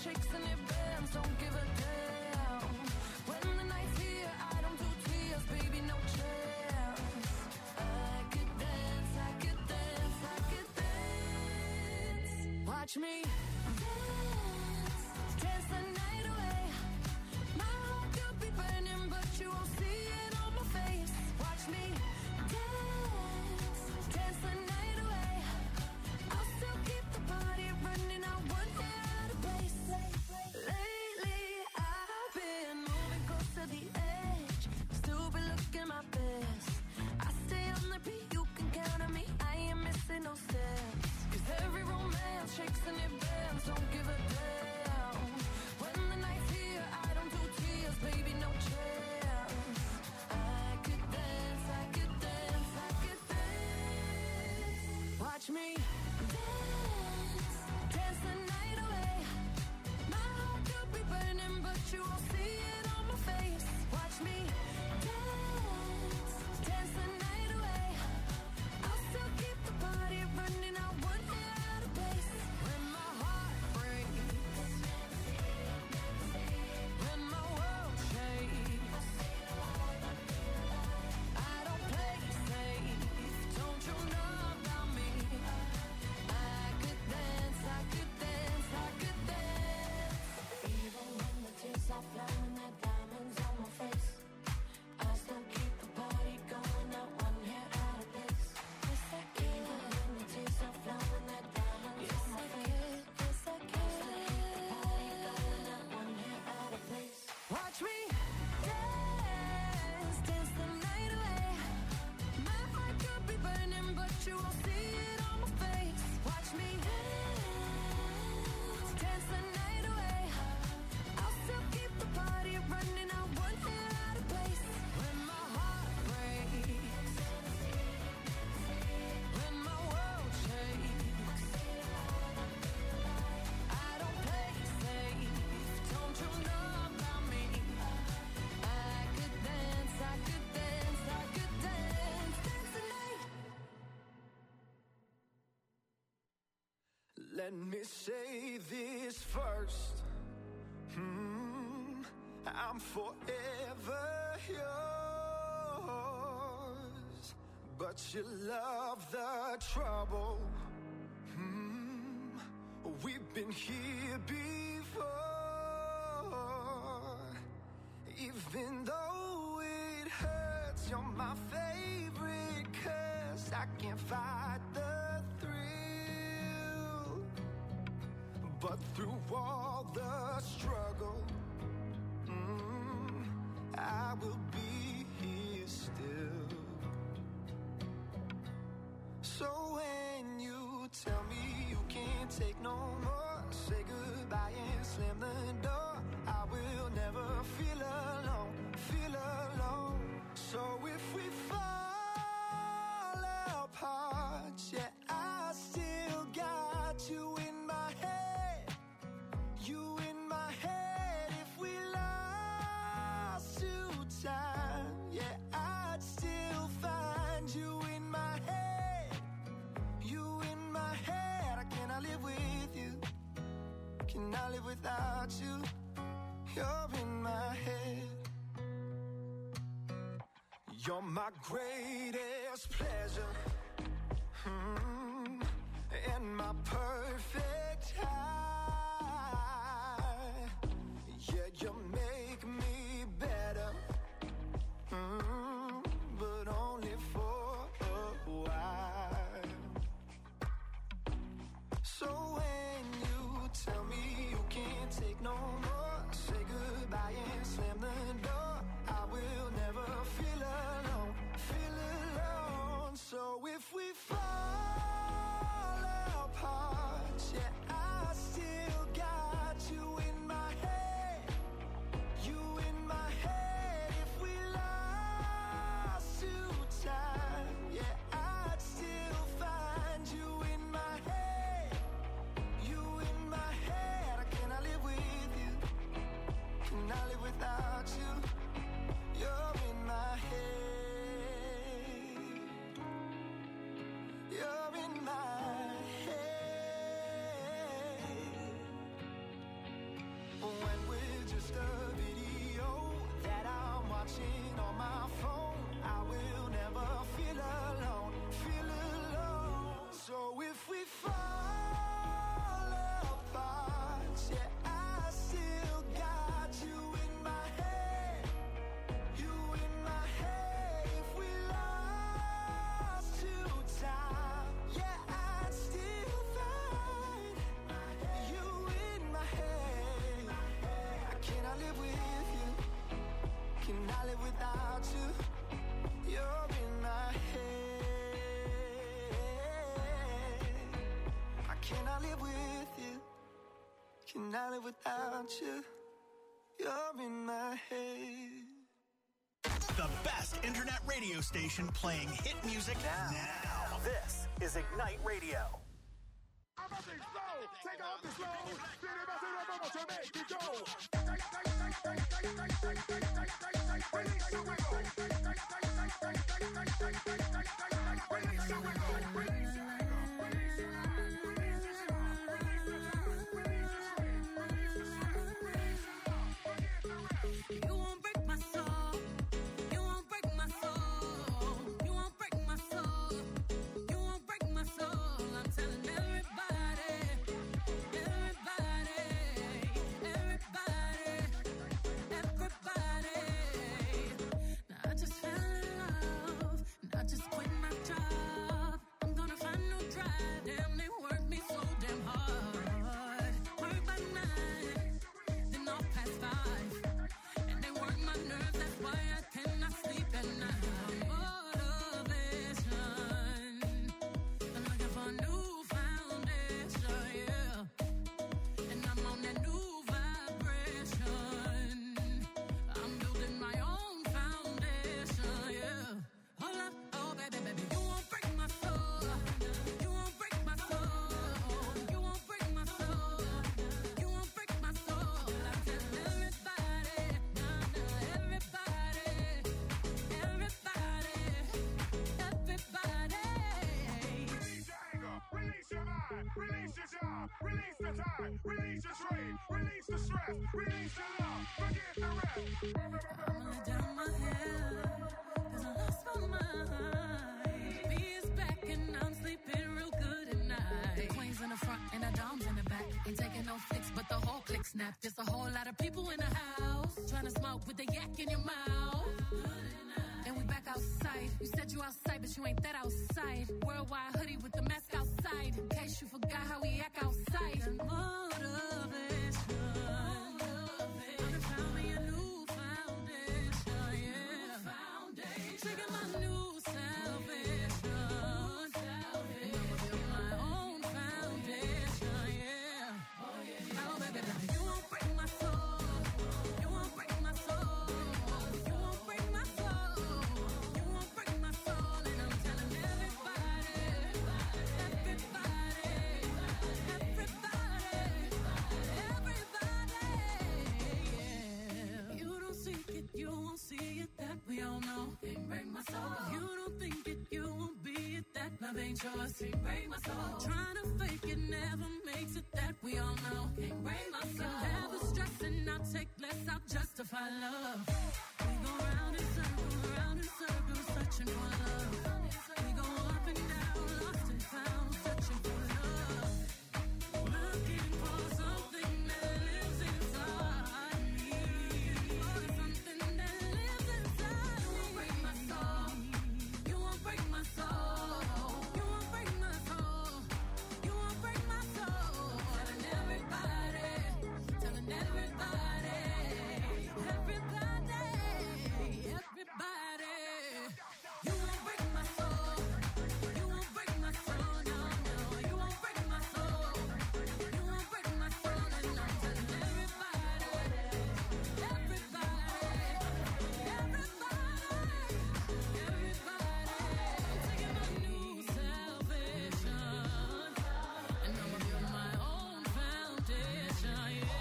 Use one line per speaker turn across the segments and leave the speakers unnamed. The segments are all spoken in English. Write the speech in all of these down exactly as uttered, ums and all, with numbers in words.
shakes and it bends, don't give a damn. When the night's here, I don't do tears, baby, no chance. I could dance, I could dance, I could dance. Watch me dance, dance the night away. My heart could be burning, but you won't see it on my face. Watch me dance, dance the night away. I'll still keep the party running, I won't get out of place. Lately I've been moving close to the edge, still be looking my best. I stay on the beat, you can count on me, I ain't missing no steps. Cause every romance shakes and it bends, don't give a damn. When the night's here, I don't do tears, baby, no chance. I could dance, I could dance, I could dance. Watch me dance, dance the night away. My heart could be burning, but you won't see it on my face. Watch me dance, dance the night away. I'll still keep the party running, I won't get out of place. When my heart breaks, when my world shakes, I don't play safe, don't you know about me? I could dance, I could dance, I could dance. Even when the tears are flowing, that diamonds on my face, I still keep the party going, not one hair out of place. Yes, I can. Even when the tears are flowing, that diamonds on my face, yes, I can. I still keep the party going, not one hair out of place. Watch me dance, dance the night away. My heart could be burning, but you won't see it on my face. Watch me dance, dance the night away. I'll still keep the party running, I won't get out of place. When my heart breaks, when my world shakes, I don't play safe, don't you know about me? I could dance, I could dance, I could dance, dance the night.
Let me say this first. Hmm, I'm forever yours, but you love the trouble. Hmm, we've been here before. Even though it hurts, you're my favorite curse. I can't fight the thrill, but through all the struggle, mm, I will be here still. So when you tell me you can't take no more, say goodbye and slam the door. I will never feel alone, feel alone. So if we fall apart, yeah, I still got you in my head, you in my head. If we lost to time, yeah, I'd still find you in my head, you in my head. I cannot live with you, cannot live without you. You're in my head. You're my greatest pleasure, hmm, and my perfect high. Yeah, you make me better, hmm, but only for a while. So when you tell me you can't take no more, say goodbye and slam the door. I will never feel alone, feel alone. So if live without you? You're in my head. I cannot live with you. Cannot live without you. You're in my head.
The best internet radio station playing hit music now. now. This is Ignite Radio.
I'm a big slow, take off the slow, then it must have to make you go. Release your wiggle. Release your wiggle. Release your
snap. There's a whole lot of people in the house trying to smoke with the yak in your mouth. And we back outside. You said you outside, but you ain't that outside. Worldwide hoodie with the mask outside. In case you forgot how we act outside. Motivation. I found me a new foundation. Yeah. Foundation. Trigger my new salvation. And I'ma build my own foundation. Yeah. Oh yeah. Oh baby, baby. You won't break my soul. You won't break my soul. You won't break my soul. You won't break my soul. And I'm telling everybody, everybody, everybody, everybody, yeah. You don't seek it, you won't see it, that we all know. Can't break my soul. You don't think it, you won't be it, that love ain't yours. Can't break my soul. Trying to fake it never makes it, that we all know. Can't break my soul. Never stressing, I'll take less, I'll justify love. We go round in circles, round in circles, searching for love. We go up and down, lost and found, searching for love. Looking for something that lives inside me. For something that lives inside me. You won't break my soul. You won't break my soul. You won't break my soul. You won't break my soul. Telling everybody, telling everybody, everybody, everybody. You won't break my soul. You won't break my soul. No, no. You won't break my soul. You won't break my soul. And I'm telling everybody, everybody, everybody, everybody. I'm taking my new salvation, and I'ma build my own foundation. Yeah.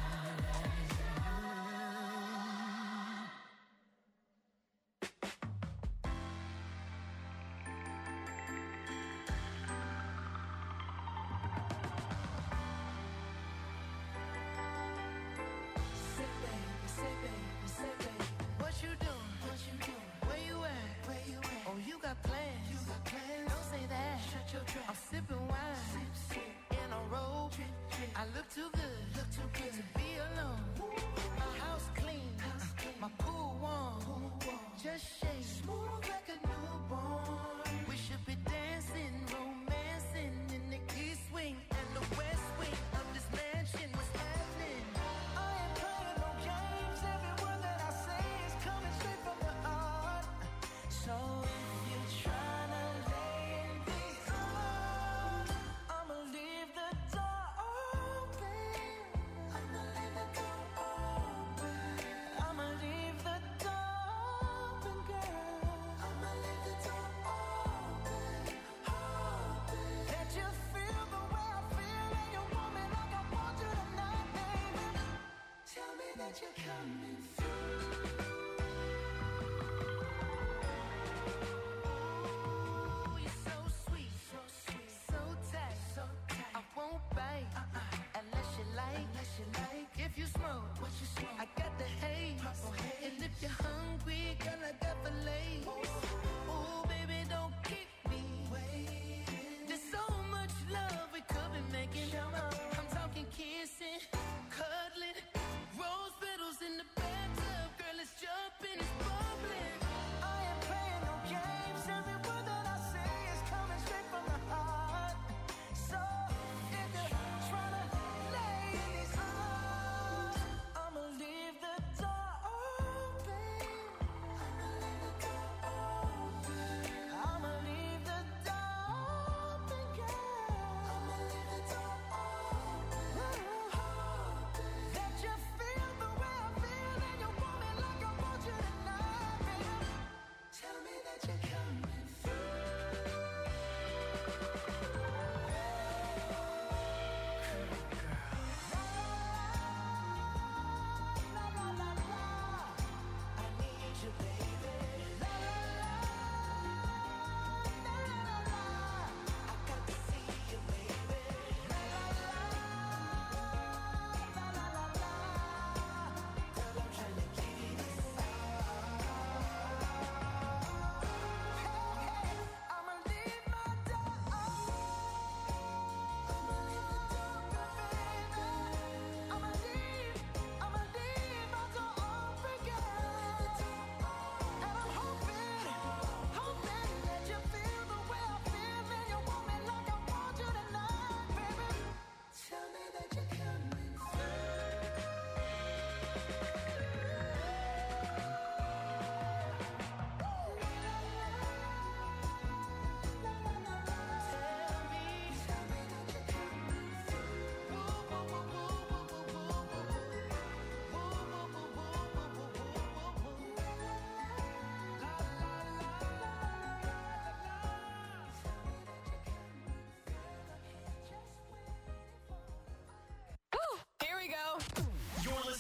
Say baby, say baby, say baby. What you doing? What you doing? Where you at? Where you at? Oh, you got plans. You got plans. Don't say that. Shut your trap. I'm sipping wine. Sip, sip. In a robe. Drip, drip. I look too good. Look too good to be alone. My house clean. House clean. My pool warm. Pool warm. Just shake. Smooth like a newborn. We should be dancing, romancing in the east wing and the west wing of this mansion. What's happening? I ain't playing no games. Every word that I say is coming straight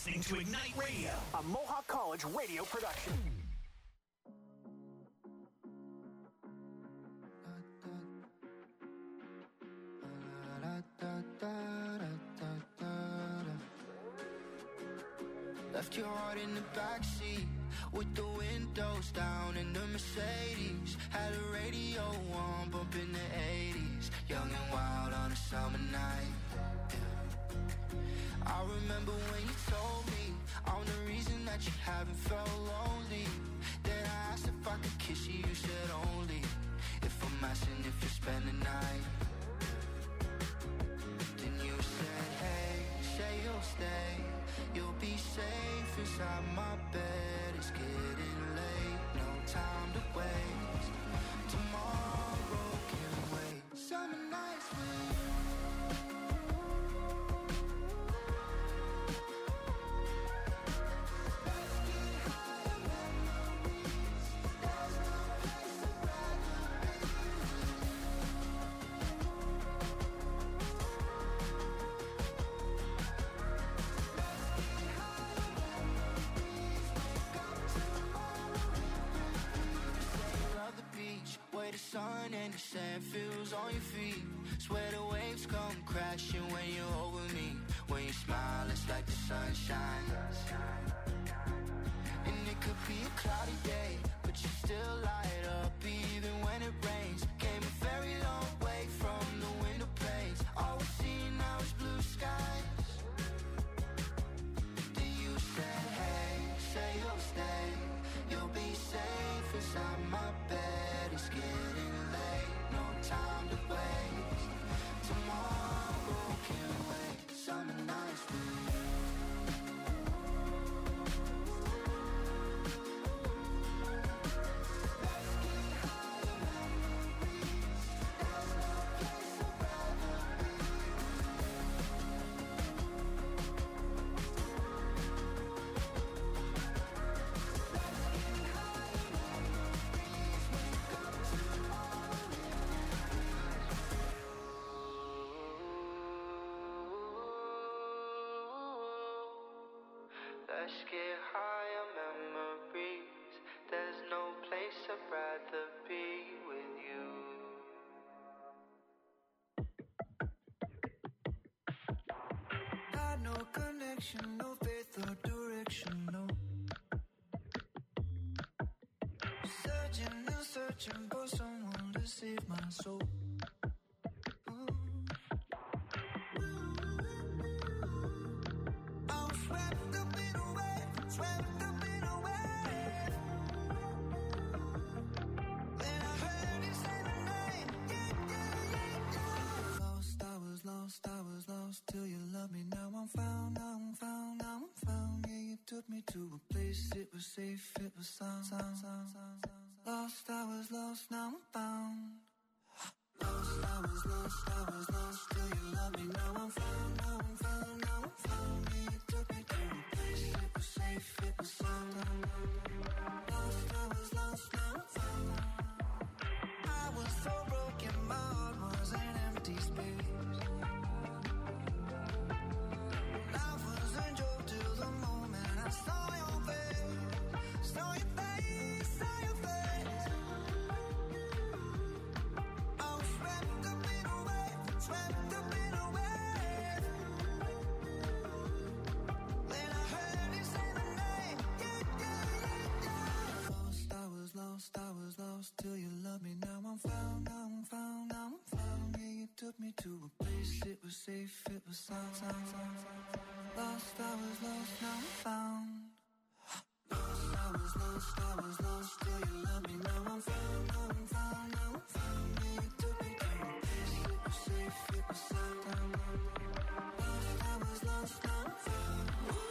listening to Ignite Radio, a Mohawk College radio production.
Left your heart in the backseat with the windows down in the Mercedes. Had a radio on, bumping the eighties. Young and wild on a summer night. Yeah. I remember when you told me I'm the reason that you haven't felt lonely. Then I asked if I could kiss you, you said only if I'm asking if you spend the night. Then you said, hey, say you'll stay. You'll be safe inside my bed. It's getting late, no time to waste. Tomorrow can wait. Summer nights with you. Let's get higher memories. There's no place I'd rather be with you. Where the sun and the sand feels on your feet. Swear the waves come crashing when you're over me. When you smile, it's like the sunshine. And it could be a cloudy day, but you still light up even when it rains. Came a very long way from the window panes. All we see now is blue skies. Then you said, hey, say you'll stay. You'll be safe inside my bed. It's getting late, no time to waste. Tomorrow can wait. Summer nights with you. Let's get higher memories. There's no place I'd rather be with you. Let's get higher memories. Wake up tomorrow. Let's get higher memories. There's no place I'd rather be with you. Had no connection, no faith or direction, no. Searching and searching for someone to save my soul. I'm swept up in a wave, swept up in a wave. Then I heard you say my name, yeah, yeah, yeah, yeah. Lost, I was lost, I was lost till you loved me. Now I'm found, now I'm found, now I'm found. Yeah, you took me to a place, it was safe, it was sound, sound, sound, sound, sound. Lost, I was lost, now I'm found. Lost, I was lost, I was lost till you loved me. Now I'm found, now I'm found, now I'm found. Yeah, you took me to a place, it was safe, it was sound. Lost, I was lost, now I'm found. I was so broken, my heart was an empty space. Life was a joke till the moment I saw your face, saw your face, saw your face. I was swept up in a wave, swept up in a wave. Then I heard you say my name, yeah, yeah, yeah, yeah. Lost, I was lost, I was lost till you loved me. Now I'm found, now I'm found, now I'm found. Yeah, you took me to a place, it was safe, it was sound, sound, sound. Lost, I was lost, now I'm found. Lost, I was lost, I was lost till you loved me. Now I'm found, now I'm found, now I'm found. Yeah, you took me to a place, it was safe, it was sound. Lost, I was lost, now I'm found.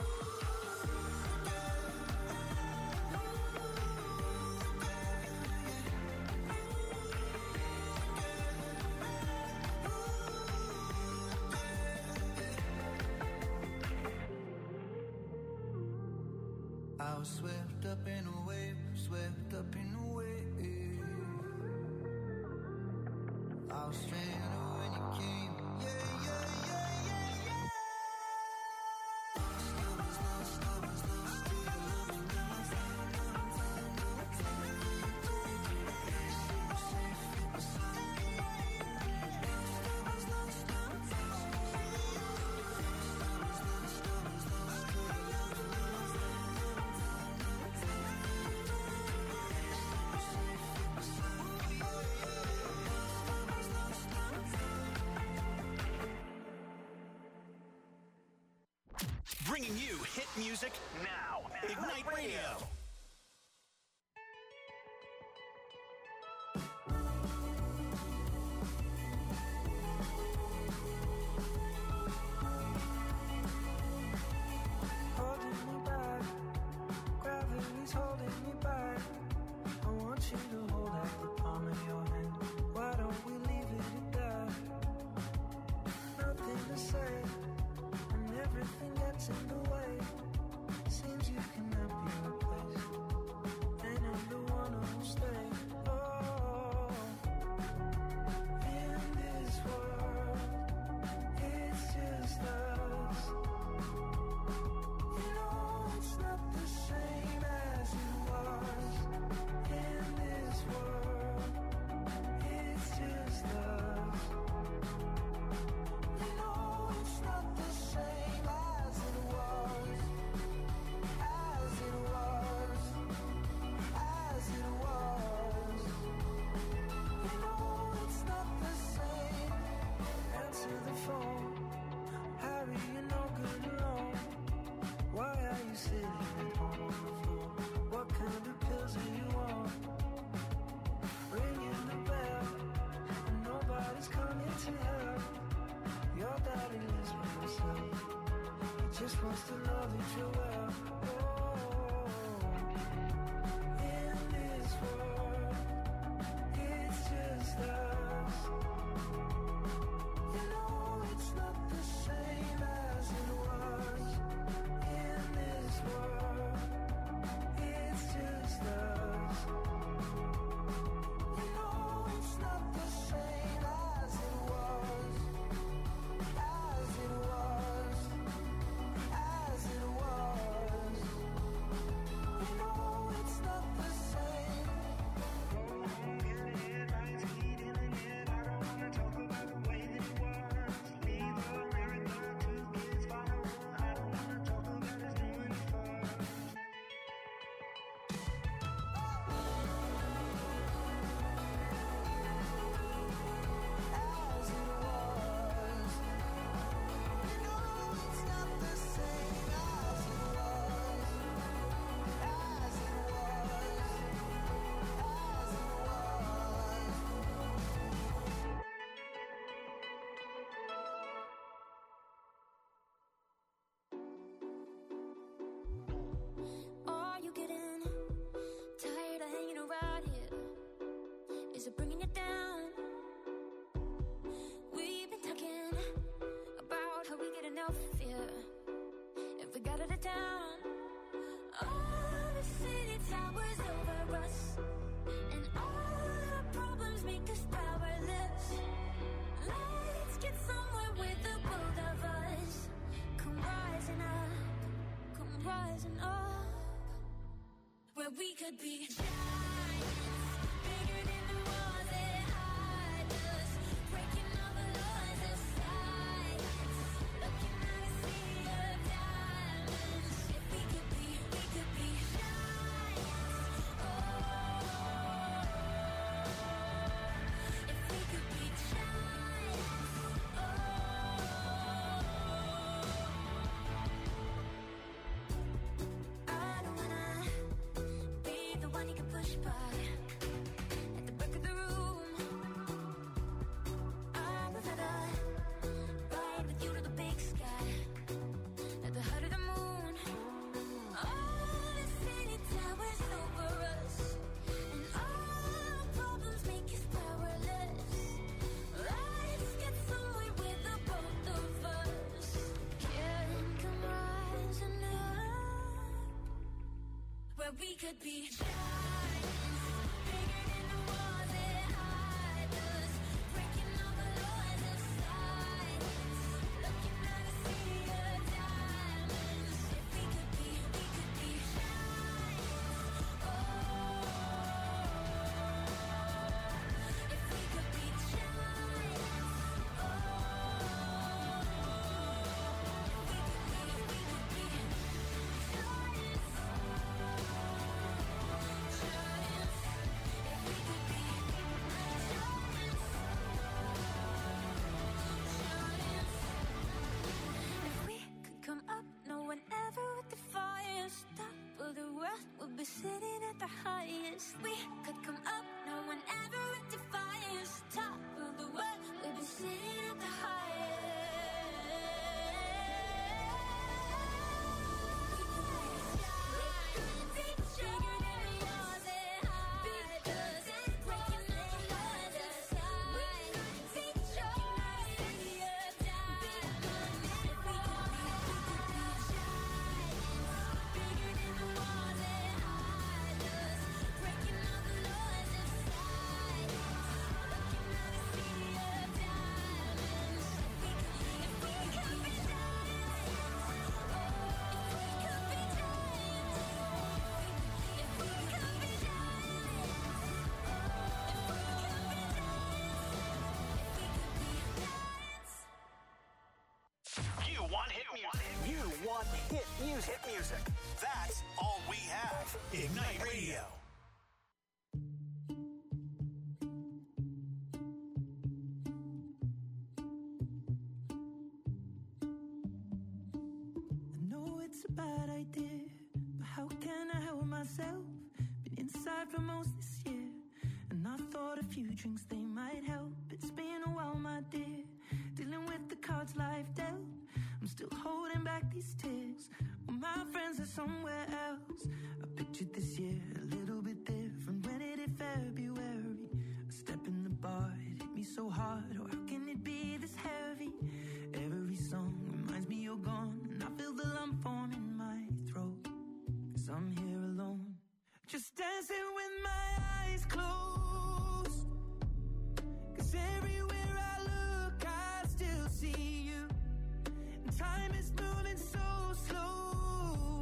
I was swept up in a wave, swept up in a wave. I was stranded when you came, yeah, yeah, yeah, yeah, yeah. Lost, I was lost,
bringing you hit music now. Ignite Radio.
Holding me back, gravity's holding me back. I want you to hold out the palm of your hand. Why don't we leave it at that? Nothing to say, and everything gets in the way. Seems you cannot be replaced, and I'm the one who'll stay. Oh, in this world, it's just us. You know it's not the same as it was. In this world, it's just us. You know it's not the same as it was. As it was. As it was. You know it's not the same. Answer the phone. Harry, you're no good alone. Why are you sitting at home on the floor? What kind of pills are you on? Ringing the bell, and nobody's coming to help. Your daddy lives by himself. He just wants to know that you're well. Oh, in this world, it's just us. You know it's not the same as it was. In this world, it's just us. You know it's not the same as it was. As it was. As it was. You know it's not the same. I don't wanna talk about the way that it was. Leave America, two kids follow. I don't wanna talk about us doing it first. As it was. You know it's not the same as it was. As it was. As it was.
Are you getting tired of hanging around here? Is it bringing you down? We've been talking about how we get enough here if we got out of town. All the city towers over us, and all our problems make us powerless. Let's get somewhere with the both of us. Come rising up, come rising up, where we could be giants, bigger than the walls that hide us, breaking all the laws of science, looking at a sea of diamonds. If we could be, we could be giants. Oh, if we could be giants. Oh, I don't wanna be the one you can push by at the back of the room. I would rather ride with you to the big sky, at the heart of the moon. All the city towers over us, and all our problems make us powerless. Let's get somewhere with the both of us. Can come rising up, where we could be giants, bigger than the walls that hide us, breaking all the laws of science, looking at a sea of diamonds. If we could be, we could be giants. Oh, if we could be giants. Oh, if we could be, we could be giants.
hit music. Hit music. That's all we have. Ignite Radio.
I know it's a bad idea, but how can I help myself? Been inside for most this year, and I thought a few drinks they might help. It's been a while, my dear, dealing with the cards life dealt. I'm still holding back these tears, well, my friends are somewhere else. I pictured this year a little bit different when it hit February. A step in the bar, it hit me so hard, oh how can it be this heavy? Every song reminds me you're gone, and I feel the lump form in my throat, 'cause I'm here alone, just dancing with my eyes closed. 'Cause everywhere I look I still see you, and time is moving so slow,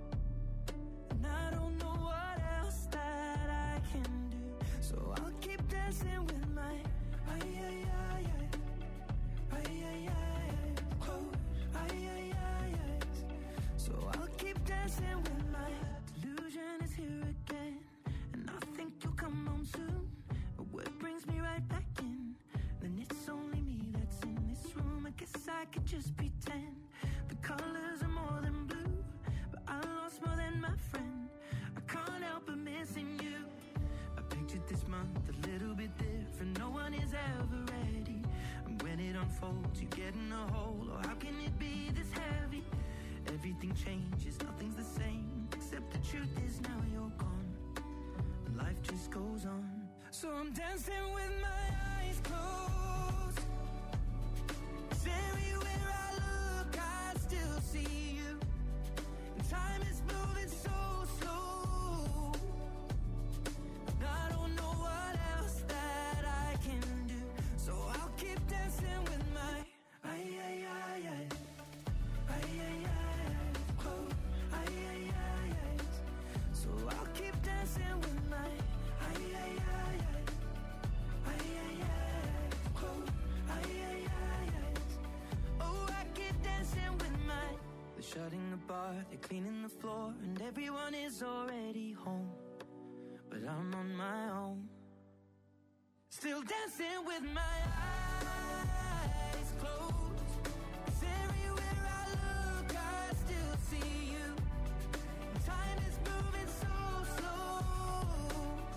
and I don't know what else that I can do, so I'll keep dancing with my ay ay ay ay ay ay ay close ay ay ay ay. So I'll keep dancing with my delusion is here again, and I think you'll come home soon. But what brings me right back in? Then it's only me that's in this room. I guess I could just pretend the colors are more than blue, but I lost more than my friend. I can't help but missing you. I pictured this month a little bit different. No one is ever ready, and when it unfolds, you get in a hole. Or how can it be this heavy? Everything changes, nothing's the same, except the truth is now you're gone, and life just goes on. So I'm dancing with my eyes closed, 'cause everywhere I look I still see you, and time is moving so slow, and I don't know what else that I can do, so I'll keep dancing with my ay ay ay ay ay ay ay close ay ay ay ay. So I'll keep dancing with my ay ay ay ay ay ay ay close ay ay ay ay. Oh, I keep dancing with my. They're shutting the bar, they're cleaning the floor, and everyone is already home, but I'm on my own, still dancing with my eyes closed. 'Cause everywhere I look I still see you, and time is moving so slow,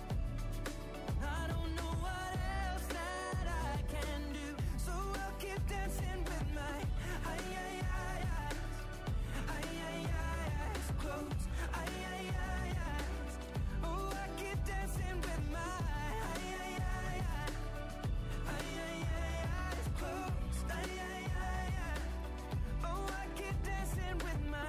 and I don't know what else that I can do, so I'll keep dancing with my ay ay ay ay ay ay ay eyes closed ay ay ay eyes. Oh, I keep dancing with my ay ay ay ay ay ay ay eyes closed ay ay ay ay. Oh, I keep dancing with my.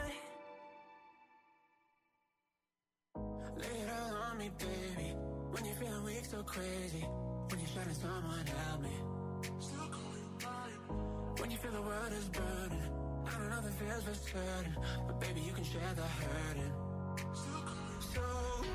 Lay it all on me, baby. When you're feeling weak, so crazy. When you're trying someone help me. Still call you mine. When you feel the world is burning. I don't know if it feels for certain, but baby, you can share the hurting. Still call you so.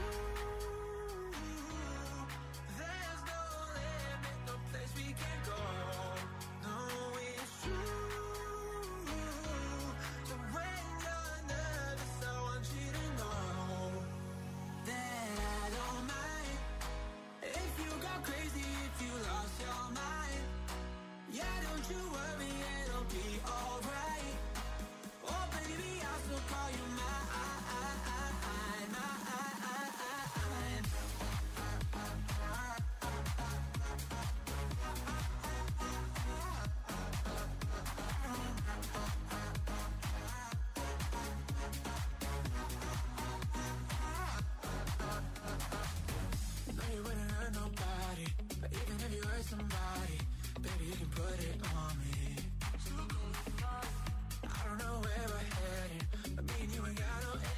There's no limit, no place we can go. No, it's true. So when you're nervous, I want you to know that I don't mind if you go crazy, if you lost your mind. Yeah, don't you worry, it'll be alright. Oh baby, I'll still call you mine, mine, mine. You know you wouldn't hurt nobody, but even if you hurt somebody, baby, you can put it on me. I don't know where we're headed, but me and you ain't got no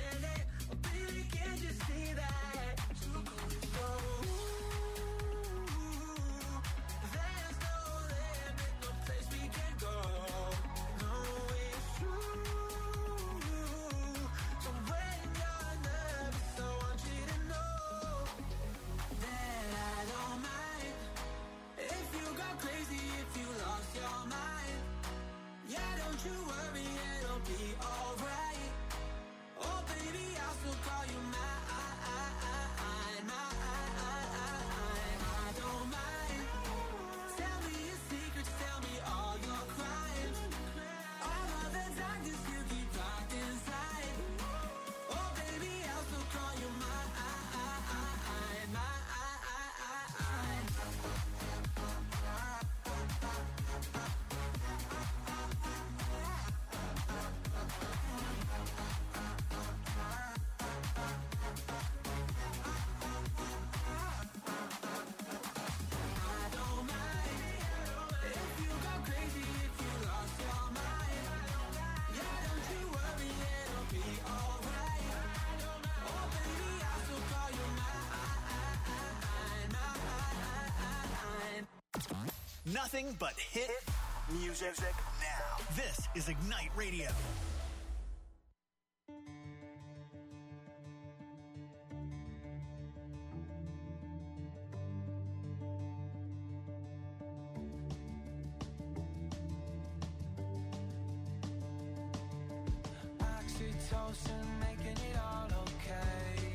nothing but hit music now. This is Ignite Radio.
Oxytocin, making it all okay.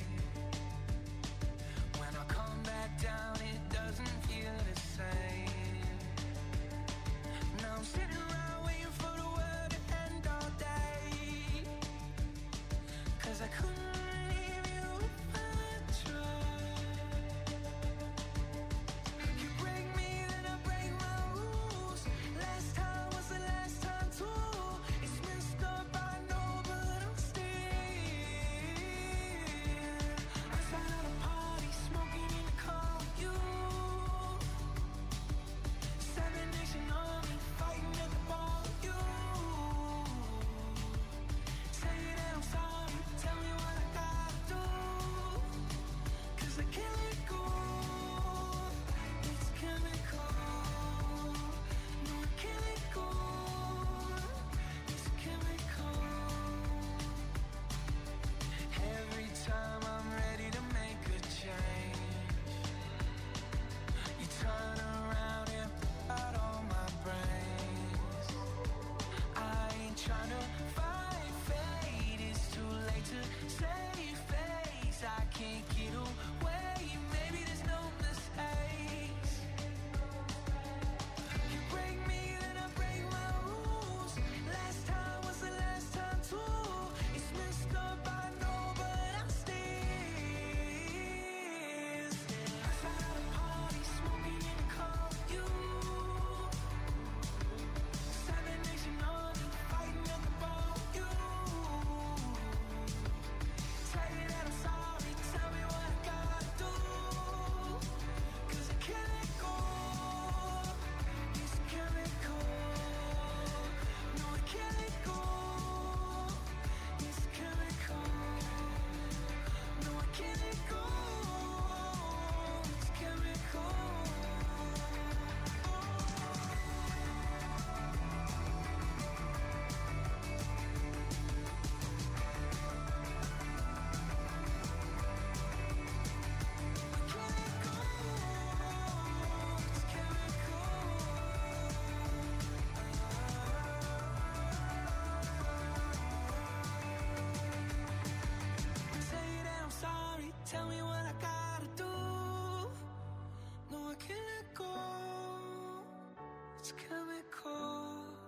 When I come back down, it doesn't feel the same. Now I'm sitting around waiting for the world to end all day. 'Cause I couldn't leave you if I tried. You break me, then I break my rules. Last time was the last time too. It's messed up, I know, but I'm still outside of a party, smoking in the car with you. Seven Nation Army, fighting at the bar with you. Say that I'm sorry, tell me what I gotta do. 'Cause I can't let go. It's chemical. No, I can't let go. It's chemical. Every time I'm ready to make a change, you turn around and pull out all my brains. I ain't trying to fight fate, it's too late to save face. I can't get away, maybe there's no mistakes. You break me, then I break my rules. Last time was the last time too. It's messed up, I know, but I'm still outside of a party, smoking in the car with you. Seven Nation Army, fighting at the bar with you. Say that I'm sorry, tell me what I gotta do. 'Cause I can't let go. It's chemical. No, I can't let go. It's chemical. No, I can't let go. It's chemical. Say that I'm sorry, tell me what I gotta do. No, I can't let go. It's chemical.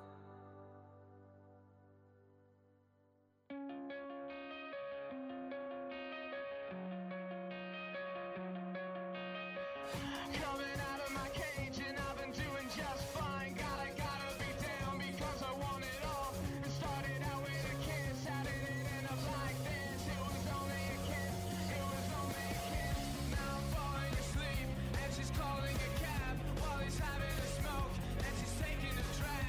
Coming out of my cage and I've been doing just fine. Gotta, gotta be down because I want it all. It started out with a kiss, how did it end up like this? It was only a kiss, it was only a kiss. Now I'm falling asleep and she's calling a cab while he's having a smoke and she's taking a drag.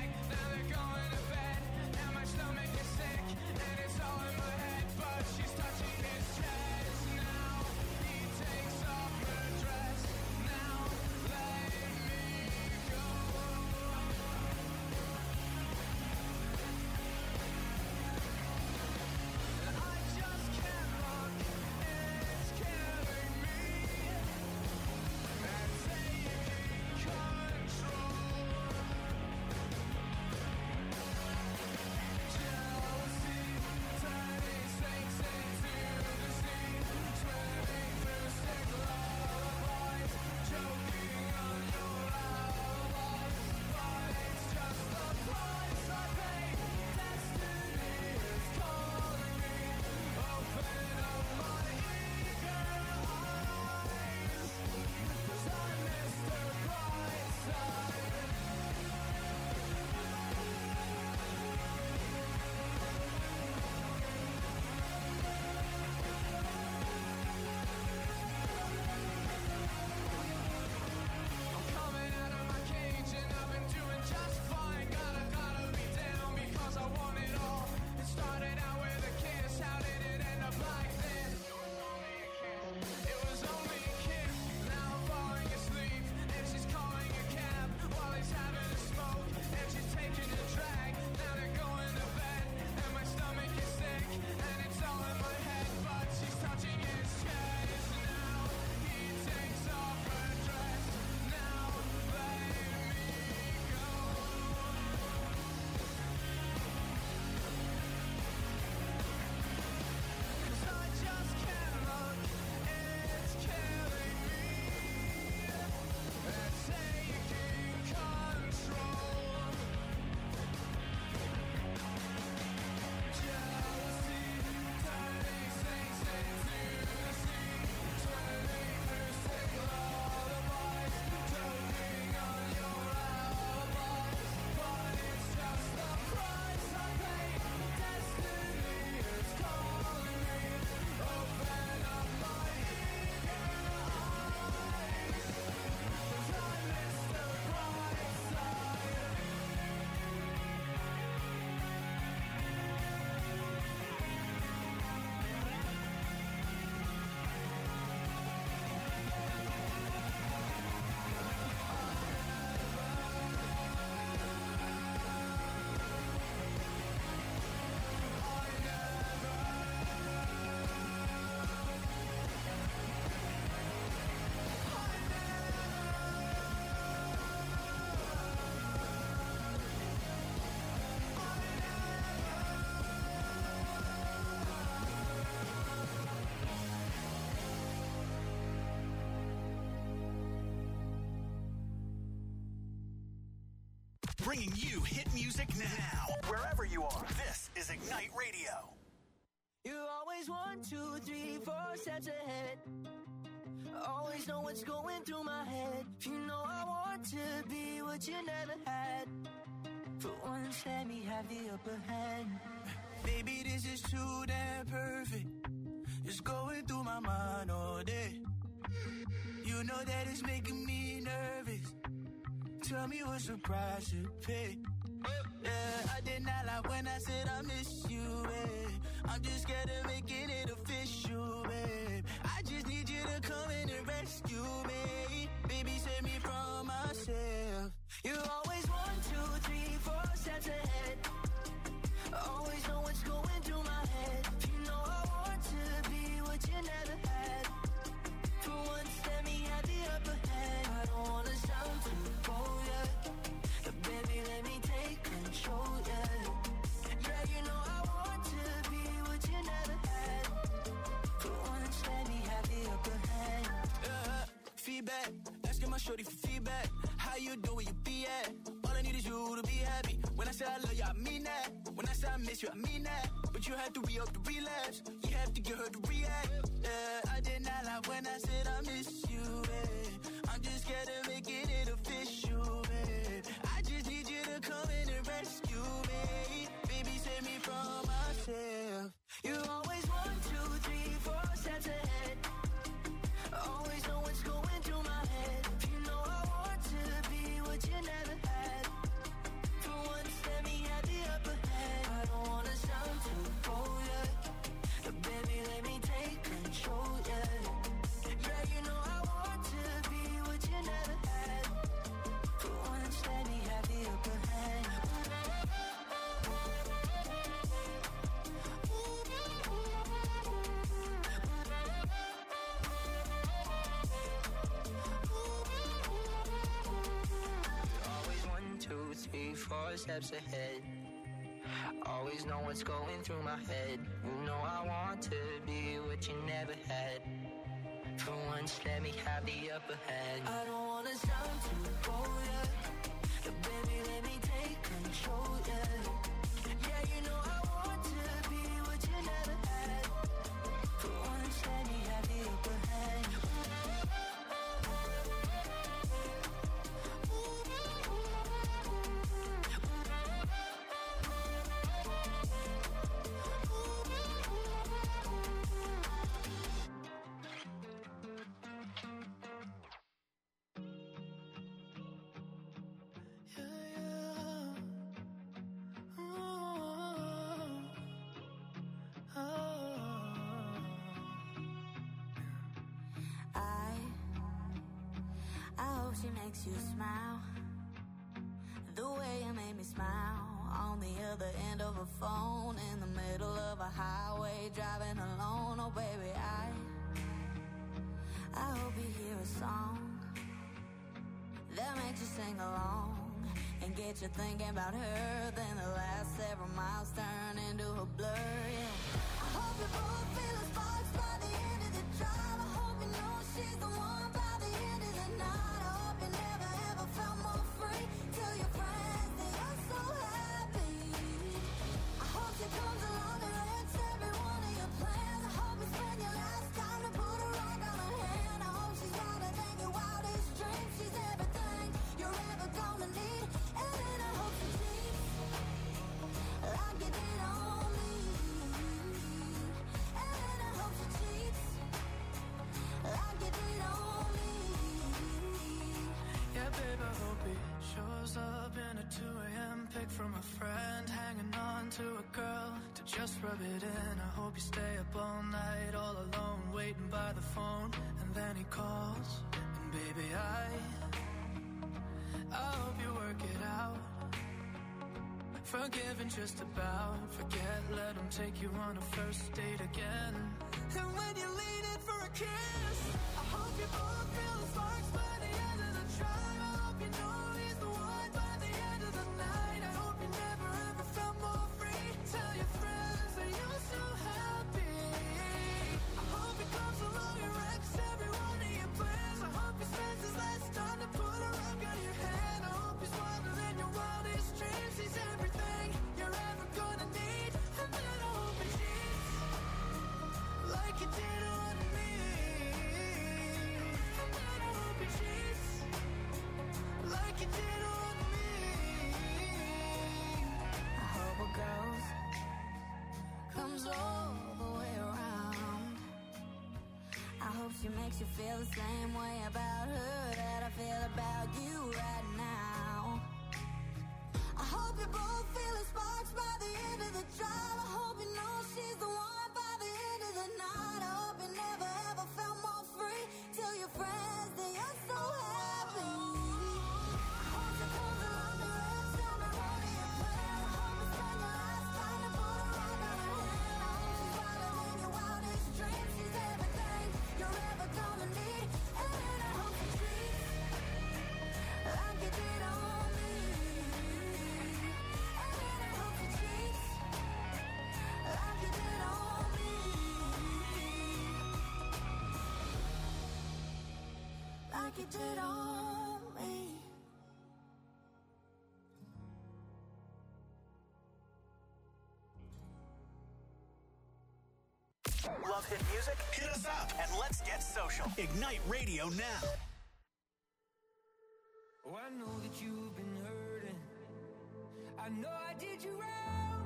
bringing you hit music now. Wherever you are, this is Ignite Radio.
You always one, two, three, four steps ahead. Always know what's going through my head. You know I want to be what you never had. For once, let me have the upper hand.
Baby, this is too damn perfect. It's going through my mind all day. You know that it's making me nervous. Tell me what's the price to pay. Yeah, I did not lie when I said I miss you, babe. I'm just scared of making it official, babe. I just need you to come in and rescue me. Baby, save me from myself.
You always one, two, three, four steps ahead. Always know what's going through my head. You know I want to be what you never had. For once, let me have the upper hand. I don't wanna sound too bold, yeah. But baby, let me take control, yeah. Yeah, you know I want to be what you never had. For once, let me have the upper hand.
Uh, feedback, asking my shorty for feedback. How you doing, where you be at? All I need is you to be happy. When I say I love you, I mean that. When I say I miss you, I mean that. But you have to re-up the relapse. You have to get her to react. Yeah, I did not lie when I said I miss you, babe. I'm just scared of making it official, babe. I just need you to come in and rescue me. Baby, save me from myself.
You always one, two, three, four steps ahead. Always know what's going through my head. You know I want to be what you never had. For once, let me have the upper hand. I don't wanna sound too bold, yeah. But baby, let me take control, yeah. Yeah, you know I want to be what you never had. For once, let me have the upper hand.
Always one, two, three, four steps ahead. Always know what's going through my head. You know I want to be what you never had. For once, let me have the upper hand.
I don't wanna sound too bold, yeah. But baby, let me take control, yeah. Yeah, you know I want to be what you never had. For once, let me have the upper hand. I, I hope she makes you smile. The way you made me smile. On the other end of a phone, in the middle of a highway, driving alone. Oh baby, I, I hope you hear a song that makes you sing along and get you thinking about her. Then the last several miles turn into a blur, yeah. I hope you both feel the sparks by the end of the drive. I hope you know she's the one by the end of the night. I hope you never ever felt more free. Tell your friends that you're so happy. I hope she comes along and wrecks every one of your plans. I hope you spend your last time to put a rock on her hand. I hope she's wilder than your wildest dreams. She's everything you're ever gonna need. And then I hope she cheats like you did on me. And then I hope she cheats like you did on me.
Yeah, babe, I hope he shows up in a two a.m. pic from a friend, hanging on to a girl to just rub it in. I hope you stay up all night, all alone, waiting by the phone, and then he calls. And baby, I, I hope you work it out. Forgiven just about, forget, let him take you on a first date again. And when you lean in for a kiss, I hope you both feel the sparks by the end of the drive. I hope you know he's the one by the end of the night. I hope you never ever felt more free. Tell your friends that you're so happy. I hope he comes along and wrecks every one of your plans. I hope he spends his last time to put a rock on your hand. I hope he's wilder than your wildest
all the way around. I hope she makes you feel the same way about her that I feel about you right now. I hope you both feeling sparks by the end of the drive. I hope you know she's the one by the end of the night. I hope you never ever felt more free. Tell your friends that you're so happy. I hope you come along the red time and hold in your prayer. I hope you spend your last time to put a rock on her hand. I hope she's wilder than your wildest dreams. She's everything you're ever gonna need. And I hope she treats like you did on me. And I hope she treats like you did on me. Like you did on me.
Love hit music? Hit us up and let's get social. Ignite Radio now.
Oh, I know that you've been hurting. I know I did you wrong.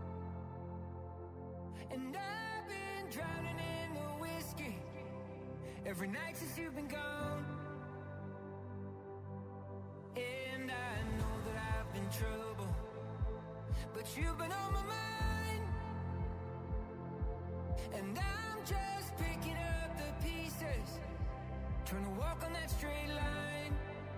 And I've been drowning in the whiskey every night since you've been gone. And I know that I've been trouble, but you've been on my mind. And I'm just picking up the pieces, trying to walk on that straight line.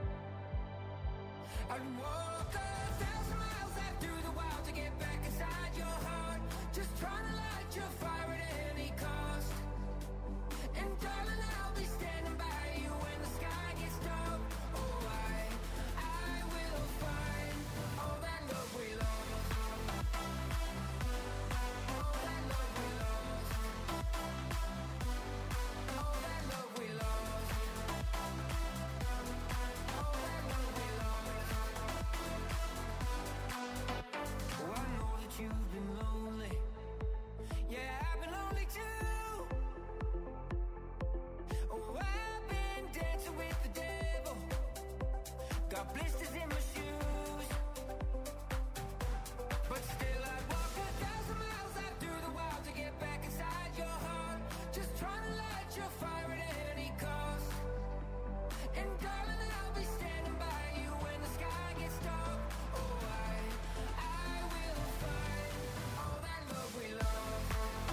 I'd walk a thousand miles out through the wild to get back inside your heart, just trying to light your fire at any cost. And darling, I'll be standing by you when the sky gets dark. Oh, I, I will find all that love we lost. All that love we lost. All that love we lost. All that love we lost. Oh, I know that you've been lonely. Yeah, I've been lonely too. Oh, I've been dancing with the devil. Got blisters in my shoes. But still I'd walk a thousand miles out through the wild to get back inside your heart, just trying to light your fire at any cost. And darling, I'll be standing by you when the sky gets dark. Oh, I, I will find all that love we lost.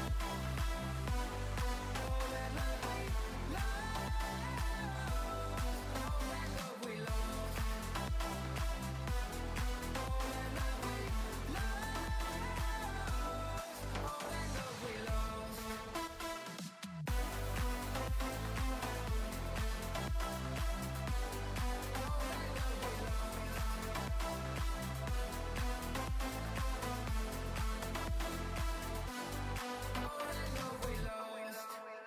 All that love we lost. All that love we lost. All that love we lost. All that love we lost. All that love we lost.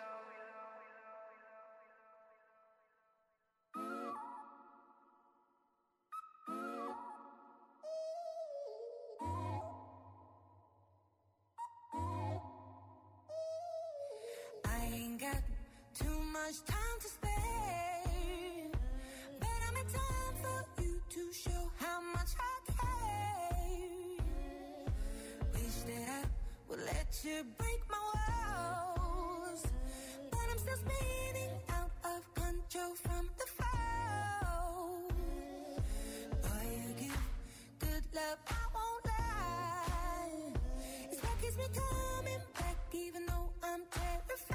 I ain't got too much time to spare, but I'm in time for you to show how much I care. Wish that I would let you break my walls, but I'm still spinning out of control from the fall. Boy, you give good love, I won't lie. It's what keeps me coming back, even though I'm terrified.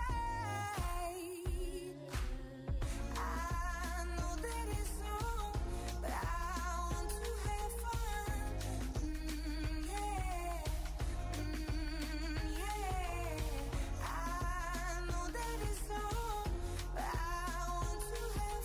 I know that it's wrong, but I want to have fun. Mm, yeah, mm, yeah. I know that it's wrong, but I want to have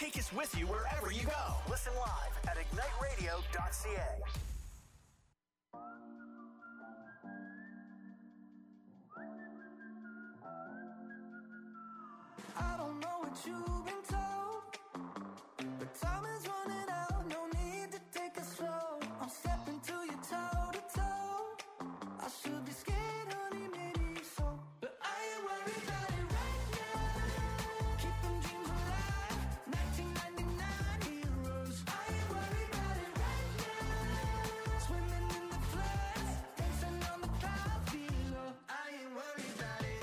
Take us with you wherever you go. Listen live at ignite radio dot c a.
I don't know what you've been told, but time is running out. No need to take it slow. I'm stepping to you toe to toe. I should be scared, honey, maybe so, but I ain't worried about it right now. Keeping dreams alive, nineteen ninety-nine heroes. I ain't worried about it right now. Swimming in the floods, dancing on the clouds below. I ain't worried about it.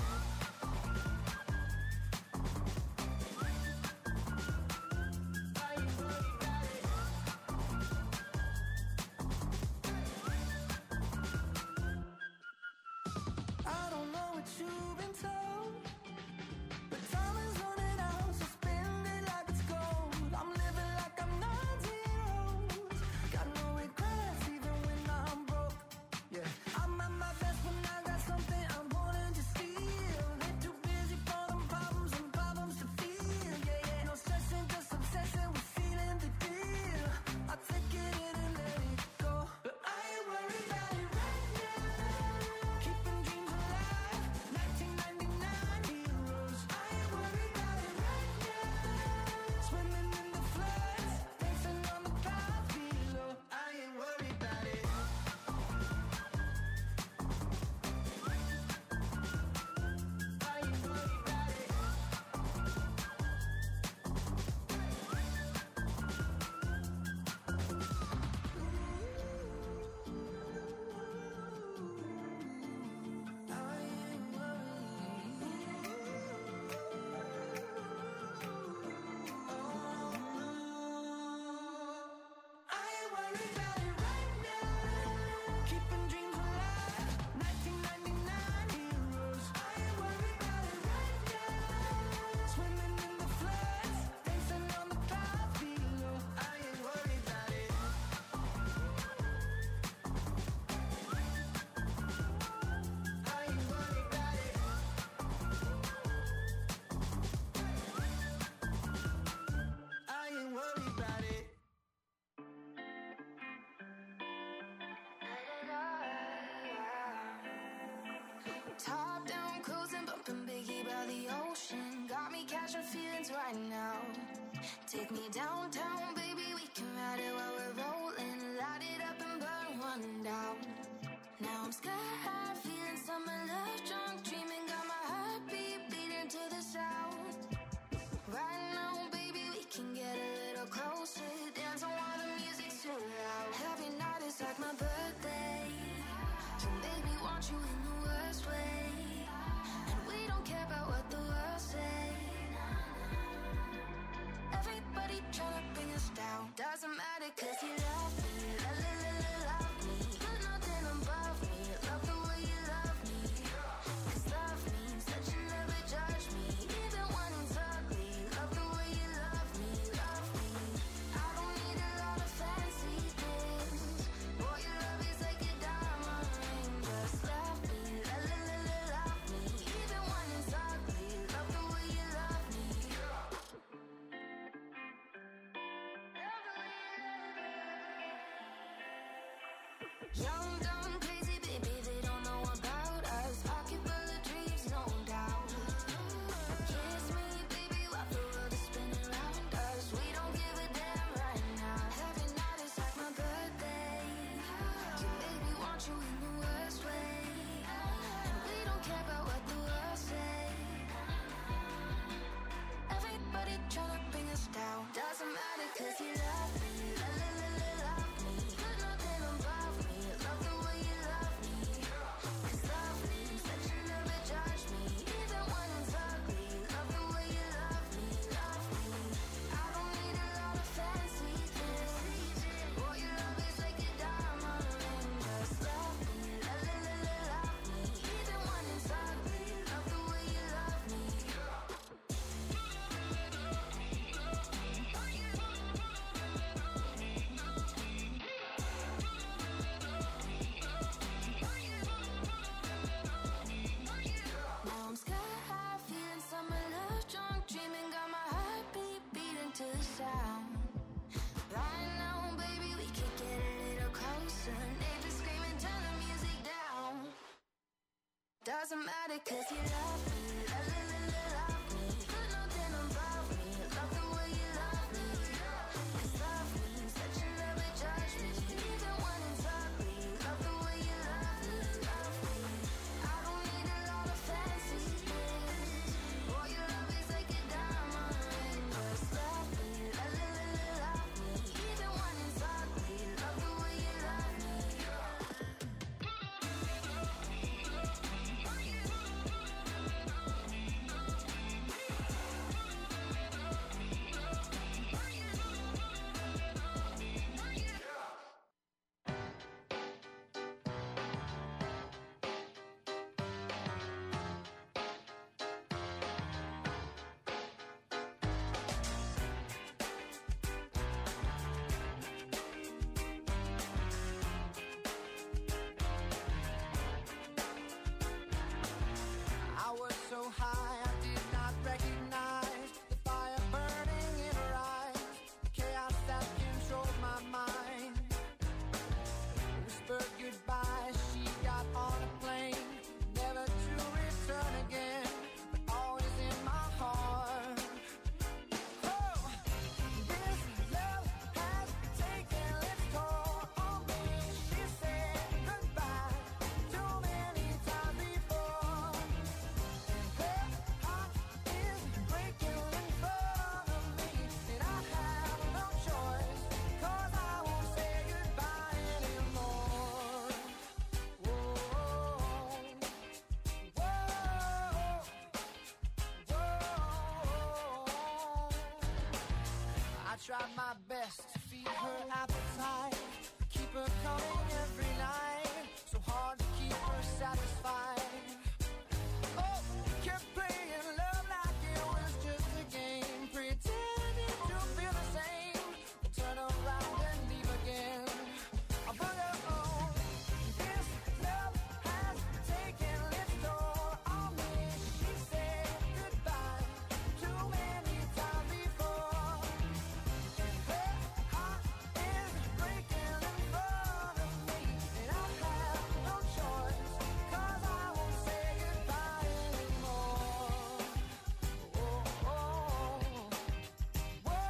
I don't know what you've been told, but time is running out, so spend it like it's gold. I'm living like I'm nine zeros. Got no regrets even when I'm broke. Yeah, I'm at my best when I got something I'm wanting to steal. They're too busy for them problems and problems to feel. Yeah, yeah, no stressing, just obsessing with feeling the deal. I take it in and let it go, but I ain't worried about it right now. Keeping dreams alive, nineteen ninety-nine heroes. I ain't worried about it right now. Swimming in the floods, dancing on the clouds below. I ain't worried about it. I ain't worried about it. I ain't I ain't worried about it right now. Keeping dreams alive, nineteen ninety-nine heroes. I ain't worried about it right now. Swimming in the floods, dancing on the clouds below. I ain't worried about it. I ain't worried about it. I ain't worried about it.
Top down, cruising, bumping Biggie by the ocean. Got me catching feelings right now. Take me downtown, baby, we can ride it while we're rolling. Light it up and burn one down. Now I'm sky high, feeling summer love, drunk, dreaming, got my heartbeat beating to the sound. Right now, baby, we can get a little closer. Dancing while the music's too loud. Every night is like my birthday. So baby, want you in the worst way. And we don't care about what the world say. Everybody tryna bring us down. Doesn't matter cause you love me. La la la la love me. Put nothing above me. Love the way you love me. Cause love means that you never judge me. Even when it's ugly. Love the way you love me. Love me. I don't need a lot of fancy things. Boy, your love is like a diamond ring. Just love me. La la la la love me. Even when it's ugly. Love the way you love me. Young, dumb, crazy, baby, they don't know about us. Pocket full of dreams, no doubt. Kiss me, baby, while the world is spinning around us. We don't give a damn right now. Every night is like my birthday. So baby, want you in the worst way. And we don't care about what the world say. Everybody tryna bring us down. Doesn't matter cause you love me. La la la la love me. Put nothing above me. Love the doesn't matter, cause you love me, love, love, love, love me. Put nothing above me, love the way you love me. Cause love me, such a never judge me. Even when it's ugly, love the way you love me, love me. I don't need a lot of fancy things. All your love is like a diamond ring. Just love me, love, love, love, love me. Even when it's ugly, love the way you love me.
I was so high I did not recognize the fire burning in her eyes, the chaos that controlled my mind. Whispered goodbye, she got on a plane, never to return again, but always in my heart. Oh, this love has taken its toll on me. She said goodbye too many times before. Her heart is breaking in front of me, and I have no choice, 'cause I won't say goodbye anymore. Whoa, whoa, whoa. I tried my best to feed her appetite, keep her coming every night, so hard to keep her satisfied. Oh, kept playing love like it was just a game, pretending to feel the same, but turn around and leave again. But oh, this love has taken its toll on me. She said goodbye too many times before, and her heart is breaking in front of me, and I have no choice, 'cause I won't say goodbye anymore. Oh, oh, whoa,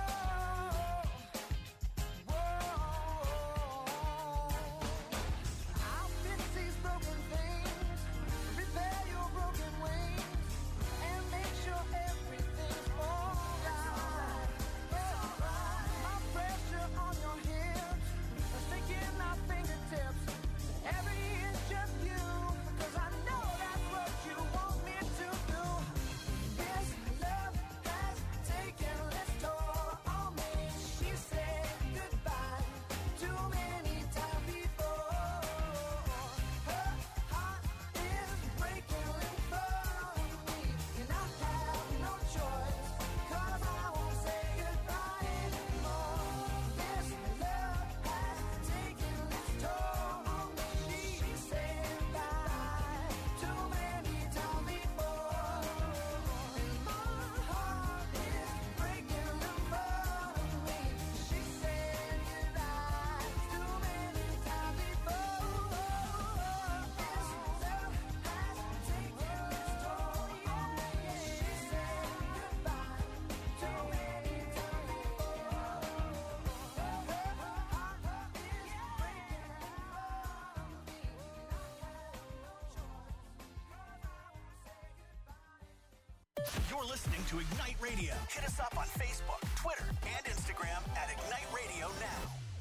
whoa. I'll fix these broken things, repair your broken wings, and make sure everything's alright. My pressure on your hips, sinking our fingertips, every inch just you, 'cause I know that's what you want me to do. This love has taken its toll on me. She said goodbye too many times before. Her heart is breaking in front of me, and I have no choice, 'cause I won't say goodbye anymore. This love has taken its toll on me. She said goodbye too many times before, and my heart is breaking in front of me. She said goodbye too many times before. This love has taken its toll on me. She said goodbye too many times before. Her heart is breaking in front of me, and I have no choice, 'cause I won't say goodbye.
You're listening to Ignite Radio. Hit us up on Facebook, Twitter, and Instagram at Ignite Radio Now.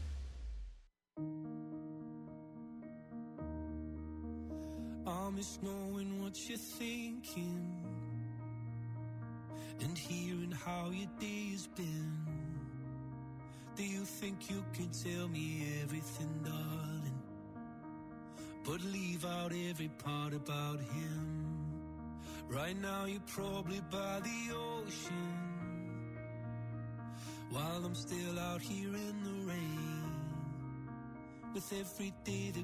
I miss knowing what you're thinking and hearing how your day's been. Do you think you can tell me everything, darling, but leave out every part about him? Right now you're probably by the ocean, while I'm still out here in the rain. With every day that